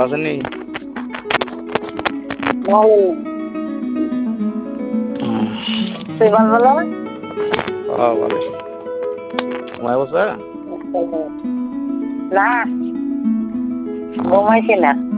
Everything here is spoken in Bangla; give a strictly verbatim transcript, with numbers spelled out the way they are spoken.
আছেন নি? ভালো। তুই ভালো ভালো? ও ভালো। ঘুমায় বসে? না, ঘুমাইছি না।